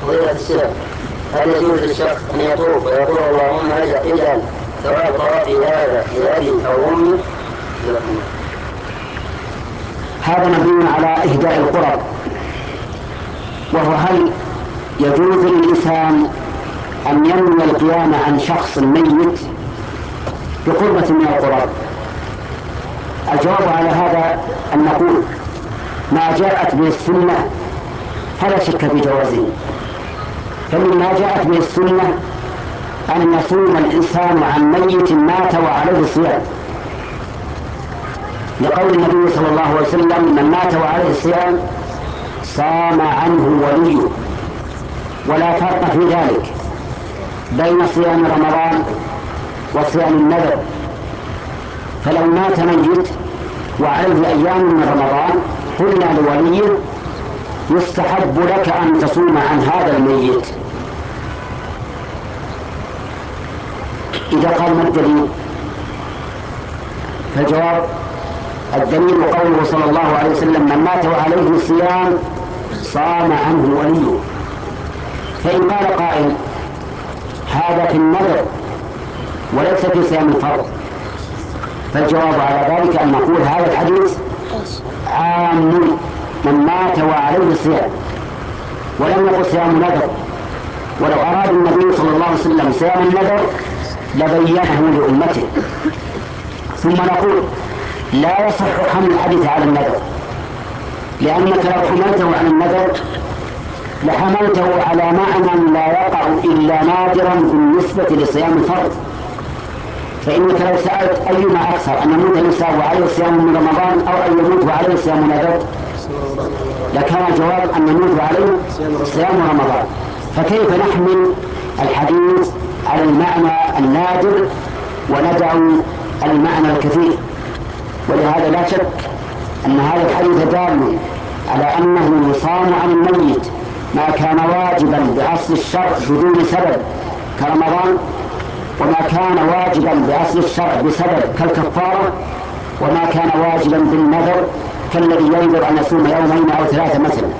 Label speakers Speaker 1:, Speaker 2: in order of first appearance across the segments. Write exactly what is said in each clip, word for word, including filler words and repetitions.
Speaker 1: فضيلة الشيخ، هل يجوز للشخص أن يطوف ويقول اللهم اجعل ثواب طوافي هذا لأبي أو أمي؟
Speaker 2: هذا مبني على إهداء القرب، وهو هل يجوز للإنسان أن ينوي القيام عن شخص ميت بقربة من القرب؟ الجواب على هذا أن نقول ما جاءت به السنة فلا شك في جوازه. فمما جاءت به السنة أن يصوم الإنسان عن ميت مات وعليه صيام، لقول النبي صلى الله عليه وسلم من مات وعليه صيام صام عنه وليه. ولا فرق في ذلك بين صيام رمضان وصيام النذر، فلو مات ميت وعليه أيام من رمضان قلنا لوليه يستحب لك أن تصوم عن هذا الميت. إذا قال ما الدليل؟ فالجواب الدليل قوله صلى الله عليه وسلم من مات وعليه صيام صام عنه وليه. فإن قال قائل هذا في النذر وليس في صيام الفرض، فالجواب على ذلك أن نقول هذا الحديث عام من مات وعليه صيام، ولم يقل صيام النذر. ولو أراد النبي صلى الله عليه وسلم صيام النذر لبينه لأمته. ثم نقول لا يصح حمل الحديث على النذر، لأنك لو حملته على النذر لحملته على معنى لا يقع إلا نادرا بالنسبة لصيام الفرض. فإنك لو سألت أيما أكثر أن يموت الإنسان وعليه صيام من رمضان أو أن يموت وعليه صيام نذر، لكان الجواب أن يموت وعليه صيام رمضان. فكيف نحمل الحديث على المعنى النادر وندع المعنى الكثير؟ ولهذا لا شك أن هذا الحديث دال على أنه يصام عن الميت ما كان واجبا بأصل الشرع بدون سبب كرمضان، وما كان واجبا بأصل الشرع بسبب كالكفارة، وما كان واجبا بالنذر كالذي ينذر أن يصوم يومين أو ثلاثة مثلا.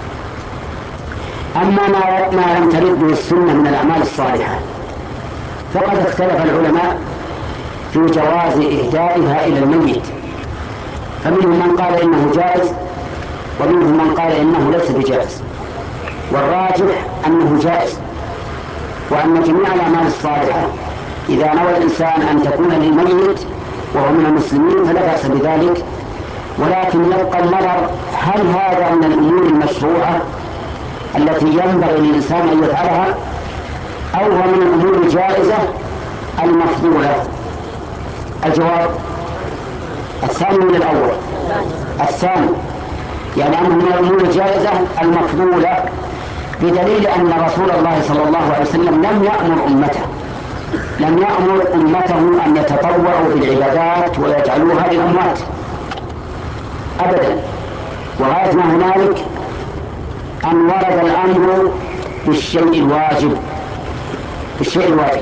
Speaker 2: أما ما لم ترد به السنة من الأعمال الصالحة فقد اختلف العلماء في جواز إهدائها إلى الميت، فمنهم من قال إنه جائز ومنهم من قال إنه ليس بجائز، والراجح أنه جائز، وأن جميع الأعمال الصالحة إذا نوى الإنسان أن تكون للميت وهو من المسلمين فلا بأس بذلك. ولكن يبقى النظر هل هذا من الأمور المشروعة التي ينبغي للإنسان أن يفعلها أو هو من الأمور الجائزة المفضولة؟ الجواب الثاني من الأول، الثاني، يعني أنه من الأمور الجائزة المفضولة، بدليل أن رسول الله صلى الله عليه وسلم لم يأمر أمته لم يأمر أمته أن يتطوعوا بالعبادات ويجعلوها للأموات أبدا. وغاية ما هنالك أن ورد الأمر بالشيء الواجب بالشيء الواجب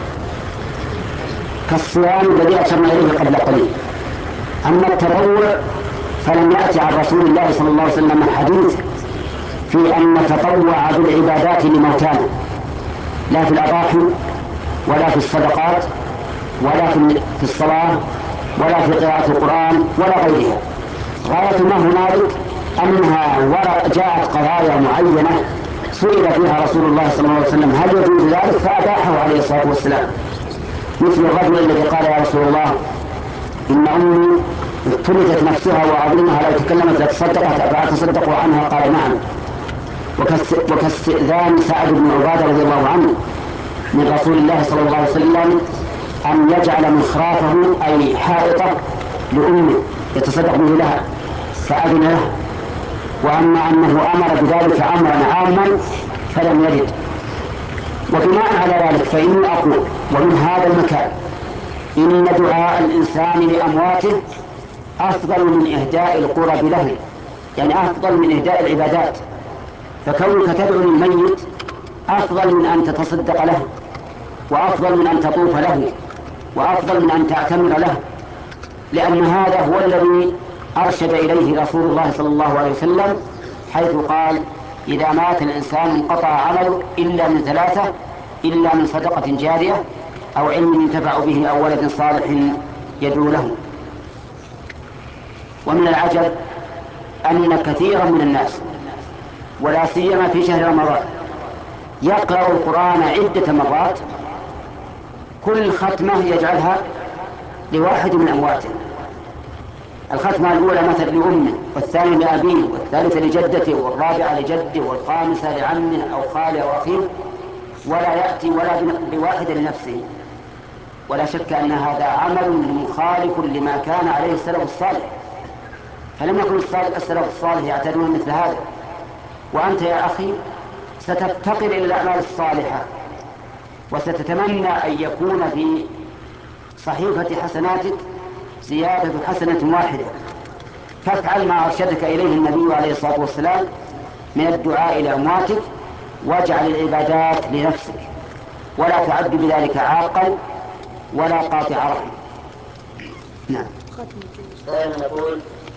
Speaker 2: كالصيام الذي أشرنا إليه قبل قليل. أما التطوع فلم يأتي عن رسول الله صلى الله عليه وسلم حديث في أن نتطوع بالعبادات لموتانا، لا في الأضاحي ولا في الصدقات ولا في الصلاة ولا في قراءة القرآن ولا غيرها. غاية ما هنالك أنها جاءت قضايا معينة سئل فيها رسول الله صلى الله عليه وسلم هل يجوز ذلك فأباحه عليه الصلاة والسلام، مثل الرجل الذي قال يا رسول الله إن أمي ابتلت نفسها وأظنها لو تكلمت لتصدقت فأتصدق عنها، قال نعم. وكاستئذان سعد بن عبادة رضي الله عنه من رسول الله صلى الله عليه وسلم أن يجعل مخرافه أي حائطة لأمه يتصدق به لها فأذن له. وأما أنه أمر بذلك أمرا عاما فلم يجد. وبناء على ذلك فإني أقول ومن هذا المكان إن دعاء الإنسان لأمواته أفضل من إهداء القرب له، يعني أفضل من إهداء العبادات. فكونك تدعو للميت أفضل من أن تتصدق له، وأفضل من أن تطوف له، وأفضل من أن تعتمر له، لأن هذا هو الذي أرشد إليه رسول الله صلى الله عليه وسلم حيث قال إذا مات الإنسان انقطع عمله إلا من ثلاثة: إلا من صدقة جارية، أو علم ينتفع به، أو ولد صالح يدعو له. ومن العجب أن كثيرا من الناس، ولا سيما في شهر رمضان، يقرأ القرآن عدة مرات، كل ختمة يجعلها لواحد من أمواته. الختمة الأولى مثلا لأمه، والثانية لأبيه، والثالثة لجدته، والرابعة لجده، والخامسة لعمه أو خاله أو أخيه، ولا يأتي ولا بواحد لنفسه. ولا شك أن هذا عمل مخالف لما كان عليه السلف الصالح، فلم يكن السلف الصالح يعتدون مثل هذا. وأنت يا أخي ستفتقر إلى الأعمال الصالحة، وستتمنى أن يكون في صحيفة حسناتك زيادة حسنة واحدة، فافعل ما أرشدك إليه النبي عليه الصلاة والسلام من الدعاء لأمواتك، واجعل العبادات لنفسك، ولا تعد بذلك عاقا ولا قاطع رحم. نعم.
Speaker 1: دائما نقول